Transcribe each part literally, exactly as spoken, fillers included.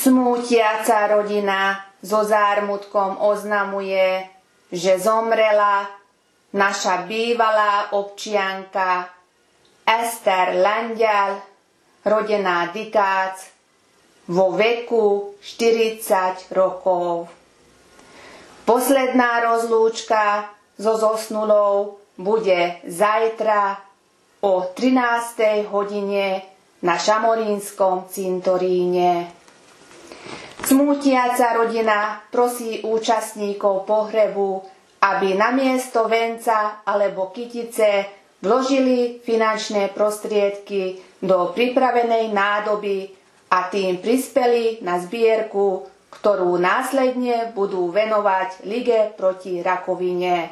Smútiaca rodina so zármutkom oznamuje, že zomrela naša bývalá občianka Eszter Lengyel, rodená Dikác, vo veku štyridsať rokov. Posledná rozlúčka so zosnulou bude zajtra o trinástej hodine na Šamorínskom cintoríne. Smútiaca rodina prosí účastníkov pohrebu, aby namiesto venca alebo kytice vložili finančné prostriedky do pripravenej nádoby a tým prispeli na zbierku, ktorú následne budú venovať Lige proti rakovine.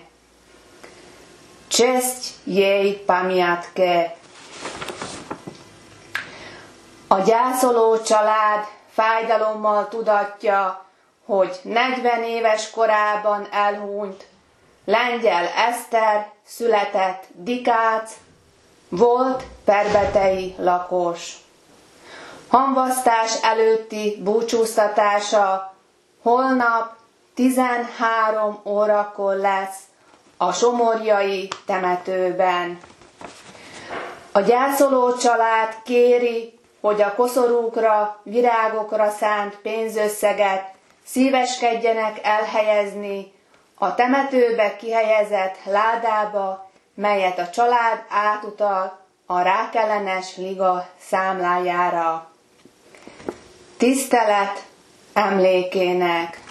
Česť jej pamiatke. A gyászoló család fájdalommal tudatja, hogy negyven éves korában elhunyt Lengyel Eszter született Dikác, volt perbetei lakos. Hamvasztás előtti búcsúztatása holnap tizenhárom órakor lesz a somorjai temetőben. A gyászoló család kéri, hogy a koszorúkra, virágokra szánt pénzösszeget szíveskedjenek elhelyezni a temetőbe kihelyezett ládába, melyet a család átutal a rákellenes liga számlájára. Tisztelet emlékének!